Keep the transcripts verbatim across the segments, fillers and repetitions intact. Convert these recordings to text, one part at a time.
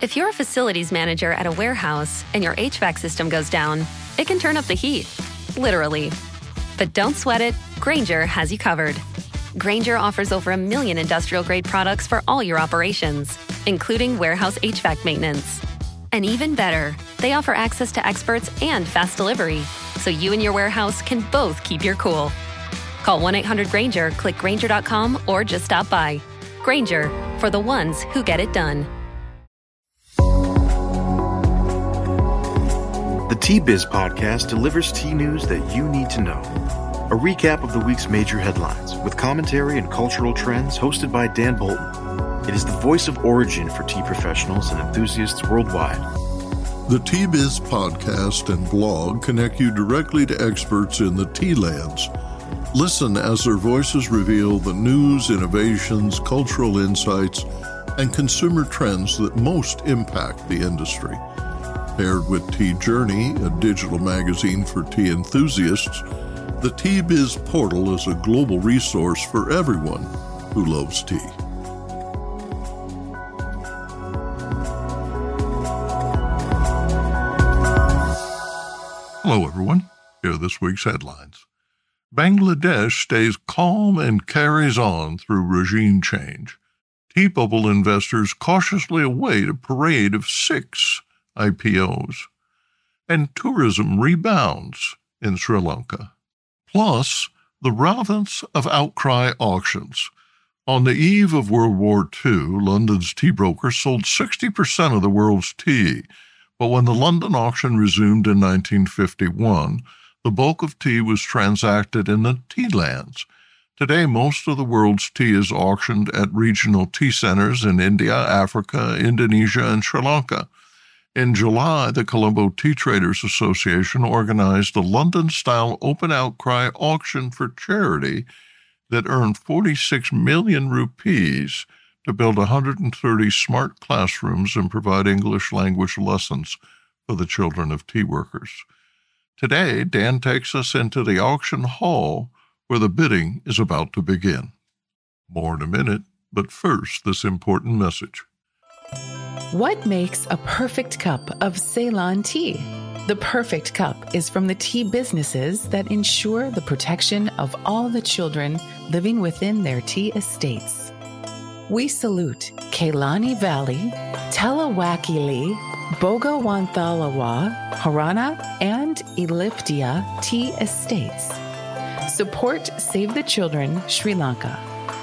If you're a facilities manager at a warehouse and your H V A C system goes down, it can turn up the heat, literally. But don't sweat it, Grainger has you covered. Grainger offers over a million industrial-grade products for all your operations, including warehouse H V A C maintenance. And even better, they offer access to experts and fast delivery, so you and your warehouse can both keep your cool. Call one eight hundred Grainger, click Grainger dot com, or just stop by. Grainger, for the ones who get it done. The T-Biz podcast delivers tea news that you need to know. A recap of the week's major headlines with commentary and cultural trends hosted by Dan Bolton. It is the voice of origin for tea professionals and enthusiasts worldwide. The T-Biz podcast and blog connect you directly to experts in the tea lands. Listen as their voices reveal the news, innovations, cultural insights, and consumer trends that most impact the industry. Paired with Tea Journey, a digital magazine for tea enthusiasts, the T-Biz portal is a global resource for everyone who loves tea. Hello, everyone. Here are this week's headlines. Bangladesh stays calm and carries on through regime change. Tea bubble investors cautiously await a parade of six I P Os. And tourism rebounds in Sri Lanka. Plus, the relevance of outcry auctions. On the eve of World War Two, London's tea brokers sold sixty percent of the world's tea. But when the London auction resumed in nineteen fifty-one, the bulk of tea was transacted in the tea lands. Today, most of the world's tea is auctioned at regional tea centers in India, Africa, Indonesia, and Sri Lanka. In July, the Colombo Tea Traders Association organized a London-style open outcry auction for charity that earned forty-six million rupees to build one hundred thirty smart classrooms and provide English language lessons for the children of tea workers. Today, Dan takes us into the auction hall where the bidding is about to begin. More in a minute, but first, this important message. What makes a perfect cup of Ceylon tea? The perfect cup is from the tea businesses that ensure the protection of all the children living within their tea estates. We salute Kailani Valley, Talawakili, Bogawantalawa, Harana, and Elliptia tea estates. Support Save the Children, Sri Lanka.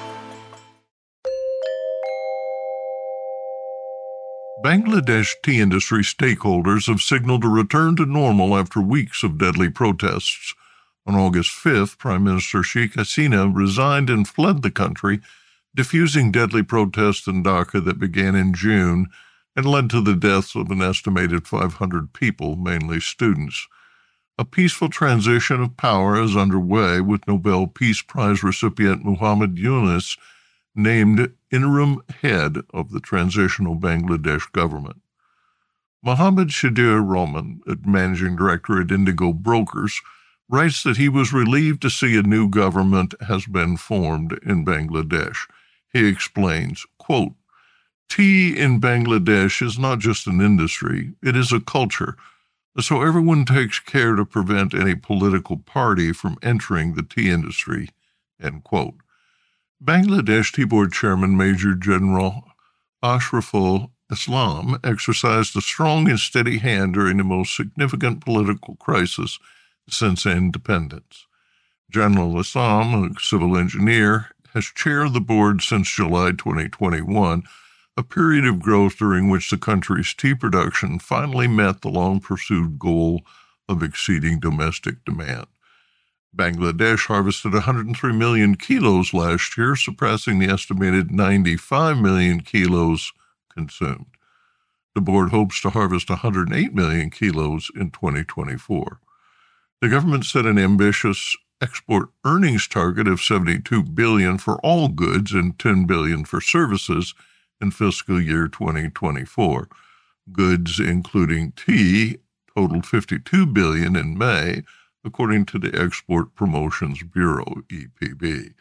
Bangladesh tea industry stakeholders have signaled a return to normal after weeks of deadly protests. On August fifth, Prime Minister Sheikh Hasina resigned and fled the country, diffusing deadly protests in Dhaka that began in June and led to the deaths of an estimated five hundred people, mainly students. A peaceful transition of power is underway, with Nobel Peace Prize recipient Muhammad Yunus named interim head of the transitional Bangladesh government. Mohammed Shadir Rahman, managing director at Indigo Brokers, writes that he was relieved to see a new government has been formed in Bangladesh. He explains, quote, "Tea in Bangladesh is not just an industry, it is a culture, so everyone takes care to prevent any political party from entering the tea industry," end quote. Bangladesh Tea Board Chairman Major General Ashraful Islam exercised a strong and steady hand during the most significant political crisis since independence. General Islam, a civil engineer, has chaired the board since July twenty twenty-one, a period of growth during which the country's tea production finally met the long-pursued goal of exceeding domestic demand. Bangladesh harvested one hundred three million kilos last year, surpassing the estimated ninety-five million kilos consumed. The board hopes to harvest one hundred eight million kilos in twenty twenty-four. The government set an ambitious export earnings target of seventy-two billion dollars for all goods and ten billion dollars for services in fiscal year twenty twenty-four. Goods, including tea, totaled fifty-two billion dollars in May, according to the Export Promotions Bureau, E P B.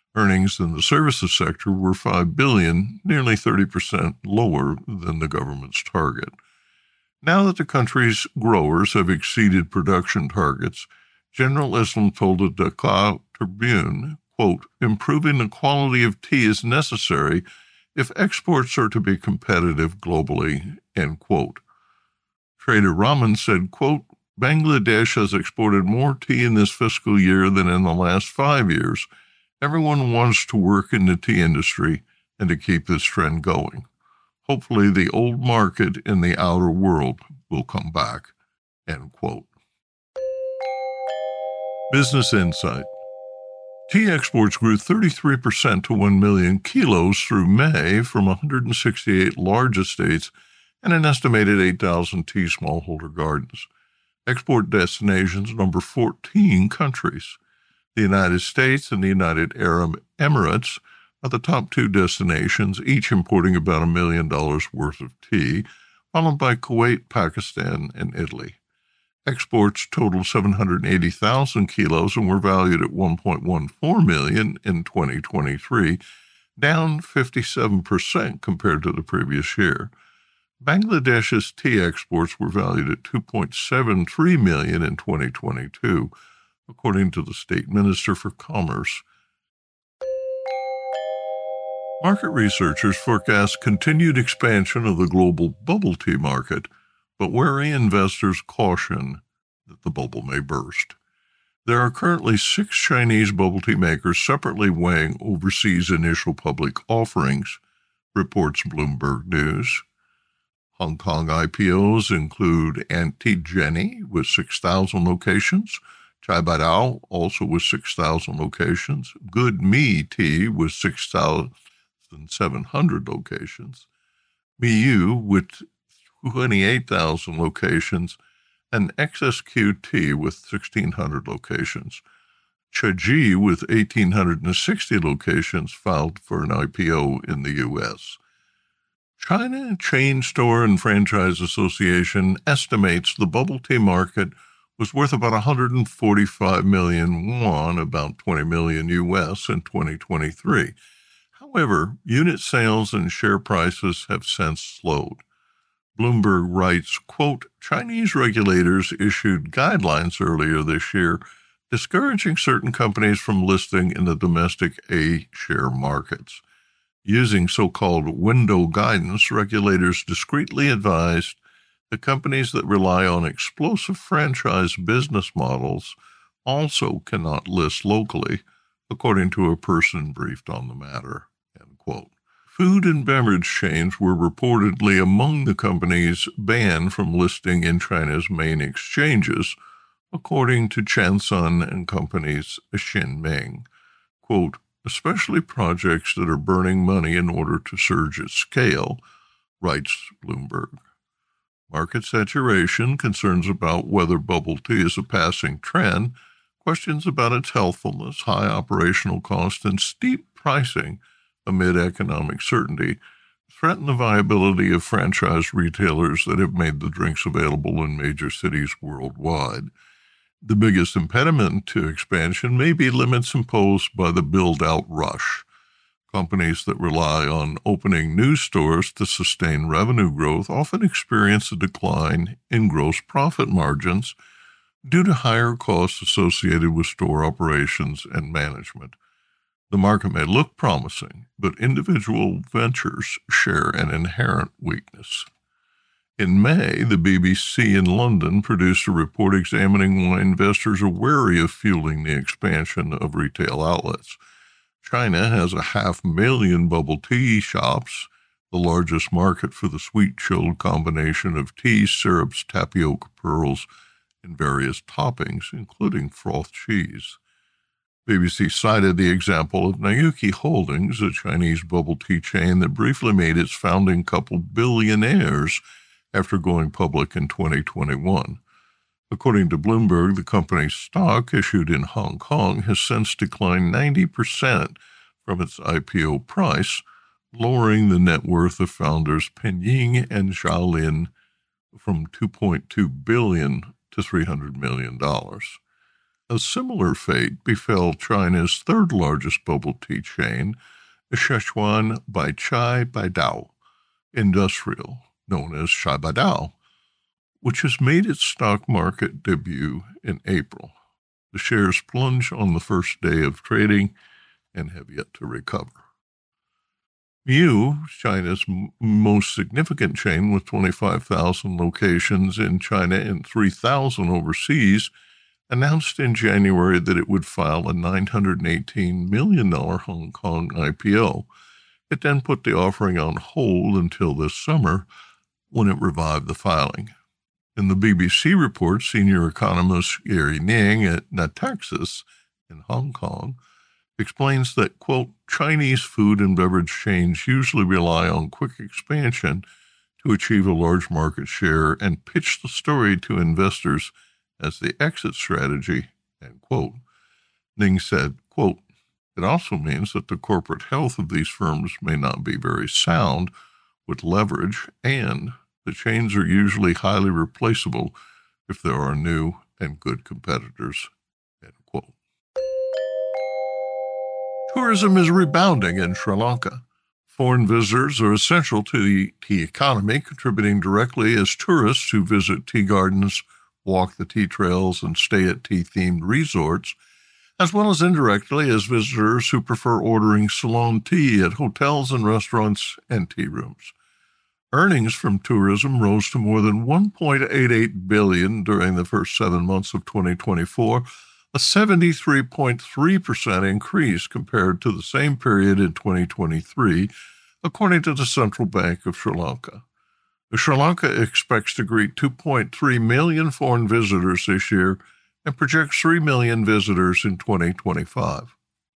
Earnings in the services sector were five billion dollars, nearly thirty percent lower than the government's target. Now that the country's growers have exceeded production targets, General Islam told the Dhaka Tribune, quote, improving the quality of tea is necessary if exports are to be competitive globally, end quote. Trader Rahman said, quote, Bangladesh has exported more tea in this fiscal year than in the last five years. Everyone wants to work in the tea industry and to keep this trend going. Hopefully the old market in the outer world will come back, end quote. Business Insight. Tea exports grew thirty-three percent to one million kilos through May from one hundred sixty-eight large estates and an estimated eight thousand tea smallholder gardens. Export destinations number fourteen countries. The United States and the United Arab Emirates are the top two destinations, each importing about a million dollars worth of tea, followed by Kuwait, Pakistan, and Italy. Exports totaled seven hundred eighty thousand kilos and were valued at one point one four million dollars in twenty twenty-three, down fifty-seven percent compared to the previous year. Bangladesh's tea exports were valued at two point seven three million dollars in twenty twenty-two, according to the State Minister for Commerce. Market researchers forecast continued expansion of the global bubble tea market, but wary investors caution that the bubble may burst. There are currently six Chinese bubble tea makers separately weighing overseas initial public offerings, reports Bloomberg News. Hong Kong I P Os include Aunty Jenny with six thousand locations, Chai Bai Dao also with six thousand locations, Good Me Tea with six thousand seven hundred locations, Miyu with twenty-eight thousand locations, and X S Q Tea with sixteen hundred locations. Chiji with one thousand eight hundred sixty locations filed for an I P O in the U S. China Chain Store and Franchise Association estimates the bubble tea market was worth about one hundred forty-five million won, about twenty million U S in twenty twenty-three. However, unit sales and share prices have since slowed. Bloomberg writes, quote, Chinese regulators issued guidelines earlier this year discouraging certain companies from listing in the domestic A-share markets. Using so-called window guidance, regulators discreetly advised the companies that rely on explosive franchise business models also cannot list locally, according to a person briefed on the matter, end quote. Food and beverage chains were reportedly among the companies banned from listing in China's main exchanges, according to Chansun and Company's Xinming. Quote, especially projects that are burning money in order to surge at scale, writes Bloomberg. Market saturation, concerns about whether bubble tea is a passing trend, questions about its healthfulness, high operational cost, and steep pricing amid economic certainty threaten the viability of franchise retailers that have made the drinks available in major cities worldwide. The biggest impediment to expansion may be limits imposed by the build-out rush. Companies that rely on opening new stores to sustain revenue growth often experience a decline in gross profit margins due to higher costs associated with store operations and management. The market may look promising, but individual ventures share an inherent weakness. In May, the B B C in London produced a report examining why investors are wary of fueling the expansion of retail outlets. China has a half million bubble tea shops, the largest market for the sweet-chilled combination of teas, syrups, tapioca pearls, and various toppings, including frothed cheese. B B C cited the example of Nayuki Holdings, a Chinese bubble tea chain that briefly made its founding couple billionaires after going public in twenty twenty-one. According to Bloomberg, the company's stock, issued in Hong Kong, has since declined ninety percent from its I P O price, lowering the net worth of founders Penying and Xiaolin from two point two billion dollars to three hundred million dollars. A similar fate befell China's third-largest bubble tea chain, Szechuan Baichai Baidao Industrial, known as Shaibadao, which has made its stock market debut in April. The shares plunged on the first day of trading and have yet to recover. Miu, China's m- most significant chain with twenty-five thousand locations in China and three thousand overseas, announced in January that it would file a nine hundred eighteen million dollars Hong Kong I P O. It then put the offering on hold until this summer, when it revived the filing. In the B B C report, senior economist Gary Ning at Natixis in Hong Kong explains that, quote, Chinese food and beverage chains usually rely on quick expansion to achieve a large market share and pitch the story to investors as the exit strategy, end quote. Ning said, quote, it also means that the corporate health of these firms may not be very sound with leverage, and the chains are usually highly replaceable if there are new and good competitors, end quote. Tourism is rebounding in Sri Lanka. Foreign visitors are essential to the tea economy, contributing directly as tourists who visit tea gardens, walk the tea trails, and stay at tea-themed resorts, as well as indirectly as visitors who prefer ordering Ceylon tea at hotels and restaurants and tea rooms. Earnings from tourism rose to more than one point eight eight billion dollars during the first seven months of twenty twenty-four, a seventy-three point three percent increase compared to the same period in twenty twenty-three, according to the Central Bank of Sri Lanka. Sri Lanka expects to greet two point three million foreign visitors this year and projects three million visitors in twenty twenty-five.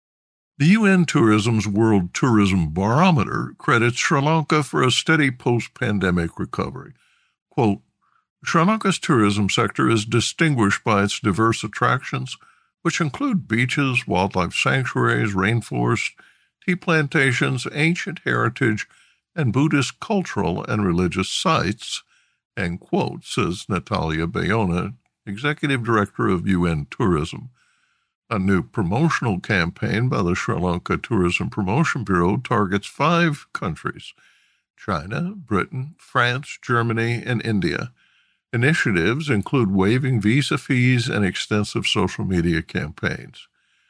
The U N Tourism's World Tourism Barometer credits Sri Lanka for a steady post-pandemic recovery. Quote, Sri Lanka's tourism sector is distinguished by its diverse attractions, which include beaches, wildlife sanctuaries, rainforests, tea plantations, ancient heritage, and Buddhist cultural and religious sites, end quote, says Natalia Bayona, Executive Director of U N Tourism. A new promotional campaign by the Sri Lanka Tourism Promotion Bureau targets five countries: China, Britain, France, Germany, and India. Initiatives include waiving visa fees and extensive social media campaigns.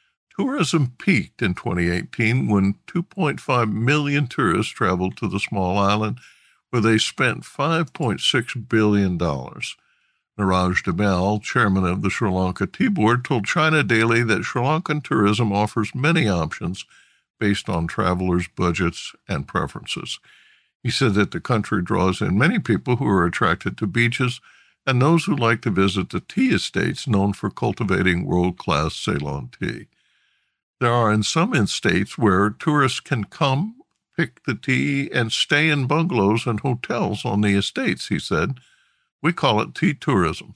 Tourism peaked in twenty eighteen when two point five million tourists traveled to the small island, where they spent five point six billion dollars. Niraj Demal, chairman of the Sri Lanka Tea Board, told China Daily that Sri Lankan tourism offers many options based on travelers' budgets and preferences. He said that the country draws in many people who are attracted to beaches and those who like to visit the tea estates known for cultivating world-class Ceylon tea. There are in some estates where tourists can come, pick the tea, and stay in bungalows and hotels on the estates, he said. We call it tea tourism.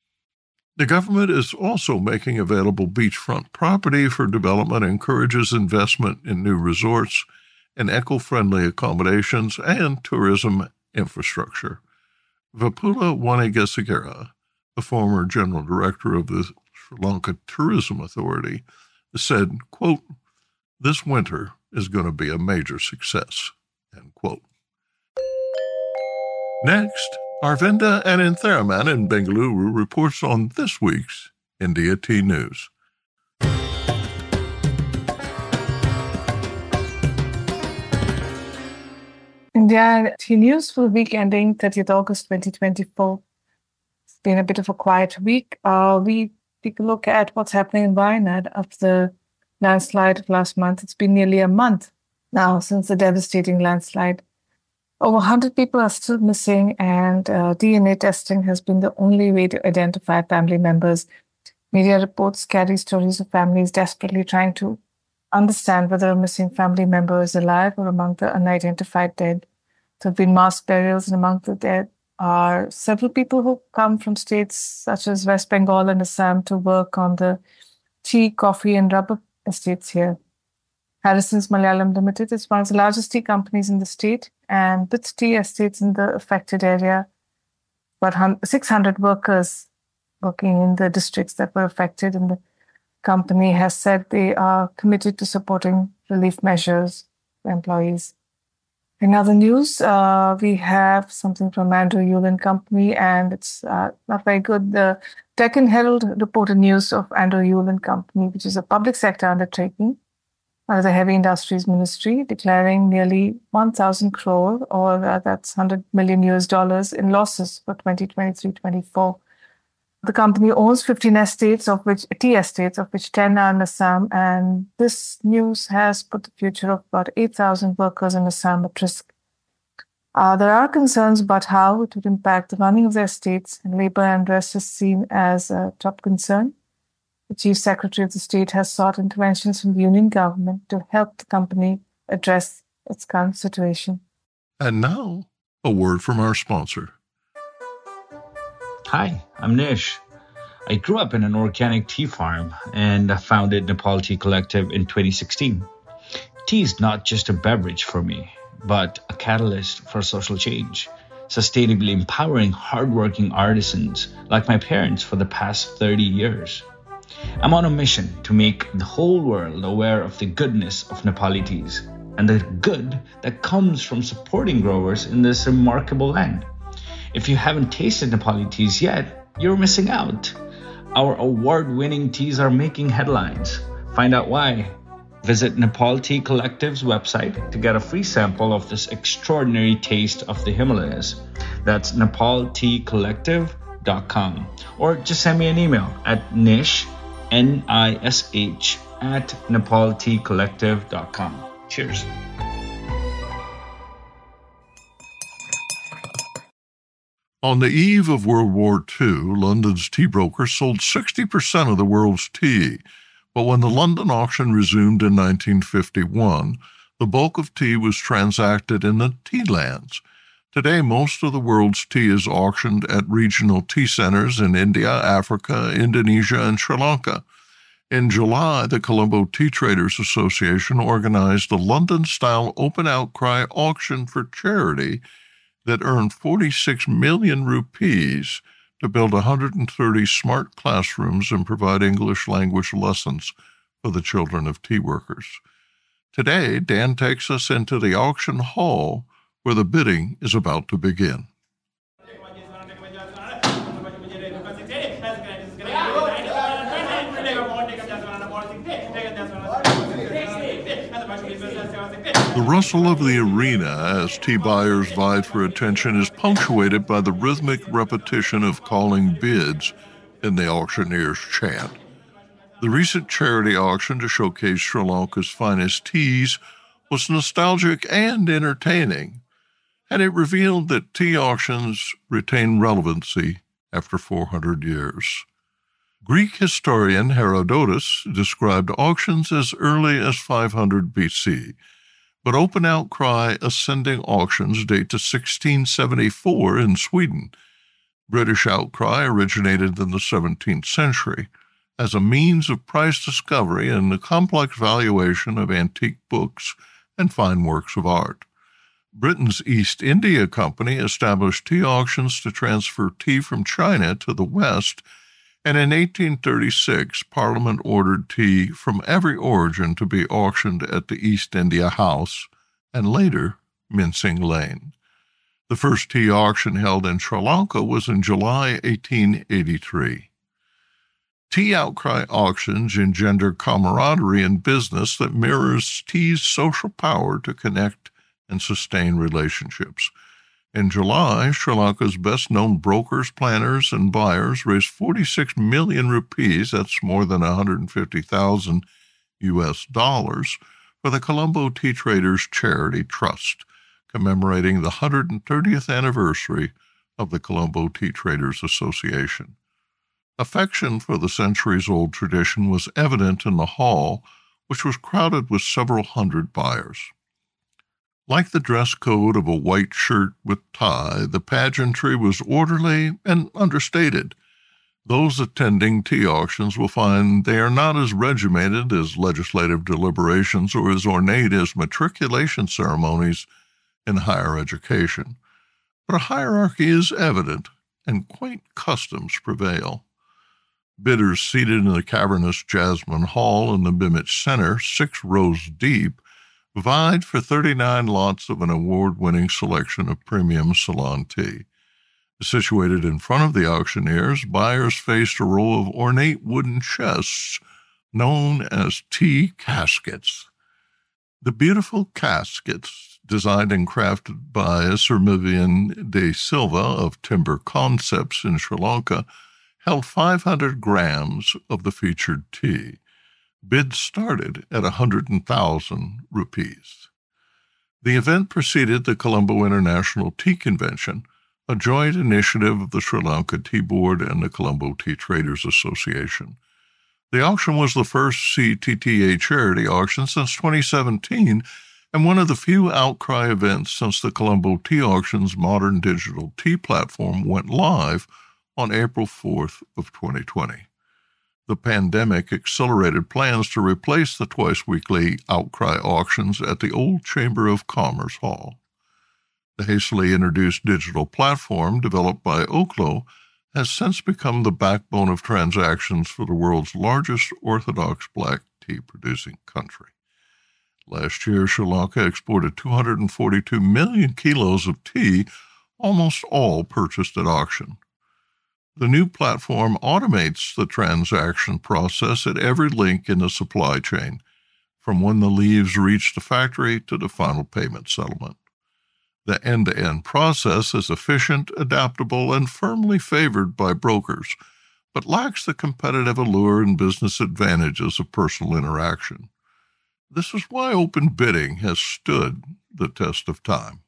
The government is also making available beachfront property for development, encourages investment in new resorts and eco-friendly accommodations and tourism infrastructure. Vipula Wanigesagera, the former general director of the Sri Lanka Tourism Authority, said, quote, this winter is going to be a major success, end quote. Next, Arvinda Anantharaman in Bengaluru reports on this week's India Tea News. India Tea News for the week ending thirtieth August twenty twenty-four. It's been a bit of a quiet week. Uh, we take a look at what's happening in Wayanad after the landslide of last month. It's been nearly a month now since the devastating landslide. Over one hundred people are still missing, and uh, D N A testing has been the only way to identify family members. Media reports carry stories of families desperately trying to understand whether a missing family member is alive or among the unidentified dead. There have been mass burials, and among the dead are several people who come from states such as West Bengal and Assam to work on the tea, coffee, and rubber estates here. Harrison's Malayalam Limited is one of the largest tea companies in the state, and with tea estates in the affected area, about six hundred workers working in the districts that were affected, and the company has said they are committed to supporting relief measures for employees. In other news, uh, we have something from Andrew Yule Company, and it's uh, not very good. The Deccan Herald reported news of Andrew Yule Company, which is a public sector undertaking under the Heavy Industries Ministry, declaring nearly one thousand crore, or uh, that's one hundred million U S dollars in losses for twenty twenty-three twenty-four. The company owns fifteen estates, of which tea estates, of which ten are in Assam, and this news has put the future of about eight thousand workers in Assam at risk. Uh, there are concerns about how it would impact the running of the estates, and labor unrest is seen as a top concern. The Chief Secretary of the state has sought interventions from the union government to help the company address its current situation. And now, a word from our sponsor. Hi, I'm Nish. I grew up in an organic tea farm and founded Nepal Tea Collective in twenty sixteen. Tea is not just a beverage for me, but a catalyst for social change, sustainably empowering hardworking artisans like my parents for the past thirty years. I'm on a mission to make the whole world aware of the goodness of Nepali teas and the good that comes from supporting growers in this remarkable land. If you haven't tasted Nepali teas yet, you're missing out. Our award-winning teas are making headlines. Find out why. Visit Nepal Tea Collective's website to get a free sample of this extraordinary taste of the Himalayas. That's nepal tea collective dot com. Or just send me an email at nish, N I S H, at nepal tea collective dot com. Cheers. On the eve of World War Two, London's tea brokers sold sixty percent of the world's tea. But when the London auction resumed in nineteen fifty-one, the bulk of tea was transacted in the tea lands. Today, most of the world's tea is auctioned at regional tea centers in India, Africa, Indonesia, and Sri Lanka. In July, the Colombo Tea Traders Association organized a London-style open outcry auction for charity that earned forty-six million rupees to build one hundred thirty smart classrooms and provide English language lessons for the children of tea workers. Today, Dan takes us into the auction hall where the bidding is about to begin. The rustle of the arena as tea buyers vied for attention is punctuated by the rhythmic repetition of calling bids in the auctioneer's chant. The recent charity auction to showcase Sri Lanka's finest teas was nostalgic and entertaining, and it revealed that tea auctions retain relevancy after four hundred years. Greek historian Herodotus described auctions as early as five hundred B C, but open outcry ascending auctions date to sixteen seventy-four in Sweden. British outcry originated in the seventeenth century as a means of price discovery and the complex valuation of antique books and fine works of art. Britain's East India Company established tea auctions to transfer tea from China to the West, and in eighteen thirty-six, Parliament ordered tea from every origin to be auctioned at the East India House and later Mincing Lane. The first tea auction held in Sri Lanka was in July eighteen eighty-three. Tea outcry auctions engender camaraderie in business that mirrors tea's social power to connect and sustain relationships. In July, Sri Lanka's best-known brokers, planners, and buyers raised forty-six million rupees, that's more than one hundred fifty thousand U S dollars, for the Colombo Tea Traders Charity Trust, commemorating the one hundred thirtieth anniversary of the Colombo Tea Traders Association. Affection for the centuries-old tradition was evident in the hall, which was crowded with several hundred buyers. Like the dress code of a white shirt with tie, the pageantry was orderly and understated. Those attending tea auctions will find they are not as regimented as legislative deliberations or as ornate as matriculation ceremonies in higher education. But a hierarchy is evident, and quaint customs prevail. Bidders seated in the cavernous Jasmine Hall in the Bimich Center, six rows deep, vied for thirty-nine lots of an award-winning selection of premium Ceylon tea. Situated in front of the auctioneers, buyers faced a row of ornate wooden chests known as tea caskets. The beautiful caskets, designed and crafted by Sir Vivian de Silva of Timber Concepts in Sri Lanka, held five hundred grams of the featured tea. Bids started at one hundred thousand rupees. The event preceded the Colombo International Tea Convention, a joint initiative of the Sri Lanka Tea Board and the Colombo Tea Traders Association. The auction was the first C T T A charity auction since twenty seventeen and one of the few outcry events since the Colombo Tea Auction's modern digital tea platform went live on April fourth of twenty twenty. The pandemic accelerated plans to replace the twice-weekly outcry auctions at the old Chamber of Commerce Hall. The hastily introduced digital platform, developed by Oklo, has since become the backbone of transactions for the world's largest Orthodox black tea-producing country. Last year, Sri Lanka exported two hundred forty-two million kilos of tea, almost all purchased at auction. The new platform automates the transaction process at every link in the supply chain, from when the leaves reach the factory to the final payment settlement. The end-to-end process is efficient, adaptable, and firmly favored by brokers, but lacks the competitive allure and business advantages of personal interaction. This is why open bidding has stood the test of time.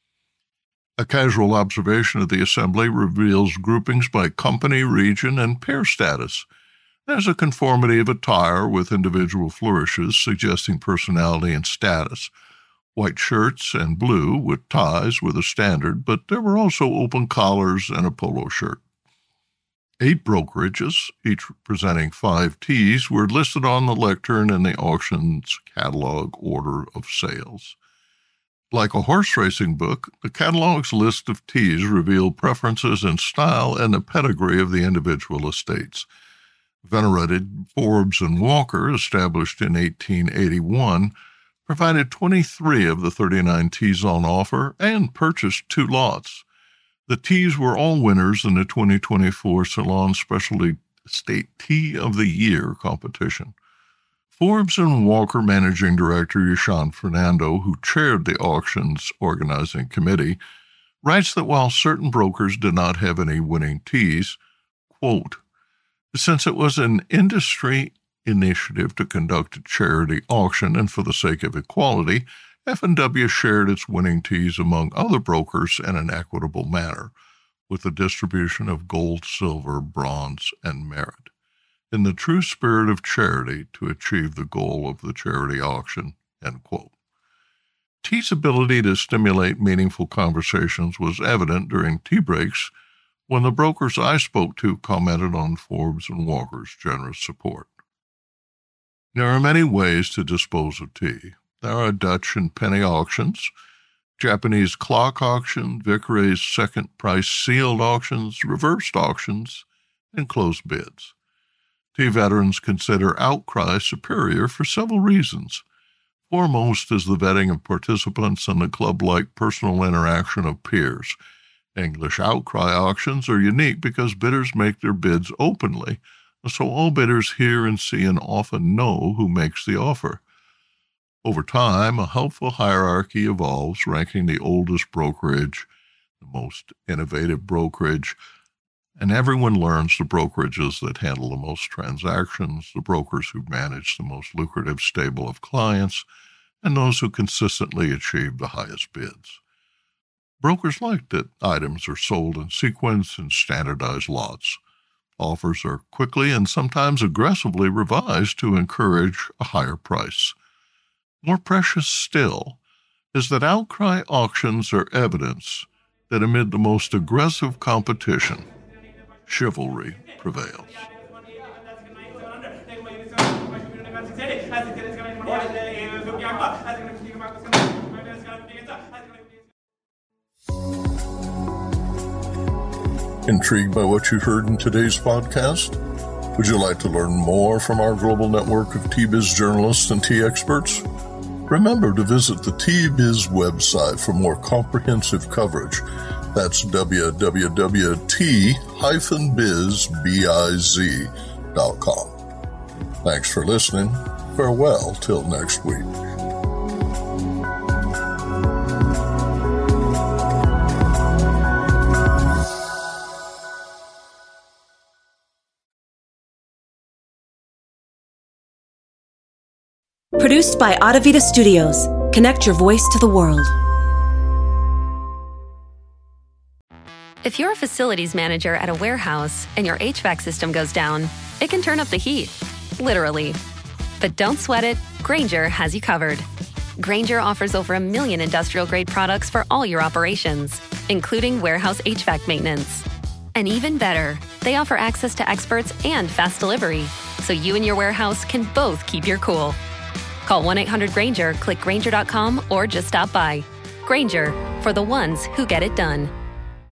A casual observation of the assembly reveals groupings by company, region, and pair status. There's a conformity of attire with individual flourishes suggesting personality and status. White shirts and blue with ties were the standard, but there were also open collars and a polo shirt. Eight brokerages, each presenting five teas, were listed on the lectern in the auction's catalog order of sales. Like a horse racing book, the catalog's list of teas revealed preferences in style and the pedigree of the individual estates. Venerated Forbes and Walker, established in eighteen eighty-one, provided twenty-three of the thirty-nine teas on offer and purchased two lots. The teas were all winners in the twenty twenty-four Ceylon Specialty Estate Tea of the Year competition. Forbes and Walker Managing Director Yashan Fernando, who chaired the auction's organizing committee, writes that while certain brokers did not have any winning teas, quote, since it was an industry initiative to conduct a charity auction and for the sake of equality, F and W shared its winning teas among other brokers in an equitable manner, with the distribution of gold, silver, bronze, and merit, in the true spirit of charity to achieve the goal of the charity auction, end quote. Tea's ability to stimulate meaningful conversations was evident during tea breaks when the brokers I spoke to commented on Forbes and Walker's generous support. There are many ways to dispose of tea. There are Dutch and penny auctions, Japanese clock auction, Vickray's second price sealed auctions, reversed auctions, and closed bids. Tea veterans consider outcry superior for several reasons. Foremost is the vetting of participants and the club-like personal interaction of peers. English outcry auctions are unique because bidders make their bids openly, so all bidders hear and see and often know who makes the offer. Over time, a helpful hierarchy evolves, ranking the oldest brokerage, the most innovative brokerage, and everyone learns the brokerages that handle the most transactions, the brokers who manage the most lucrative stable of clients, and those who consistently achieve the highest bids. Brokers like that items are sold in sequence and standardized lots. Offers are quickly and sometimes aggressively revised to encourage a higher price. More precious still is that outcry auctions are evidence that amid the most aggressive competition, chivalry prevails. Intrigued by what you heard in today's podcast? Would you like to learn more from our global network of T-Biz journalists and tea experts? Remember to visit the T-Biz website for more comprehensive coverage. That's w w w dot t dash biz dot com. Thanks for listening. Farewell till next week. Produced by Adavita Studios. Connect your voice to the world. If you're a facilities manager at a warehouse and your H V A C system goes down, it can turn up the heat, literally. But don't sweat it, Grainger has you covered. Grainger offers over a million industrial-grade products for all your operations, including warehouse H V A C maintenance. And even better, they offer access to experts and fast delivery, so you and your warehouse can both keep your cool. Call one eight hundred Grainger, click Grainger dot com, or just stop by. Grainger, for the ones who get it done.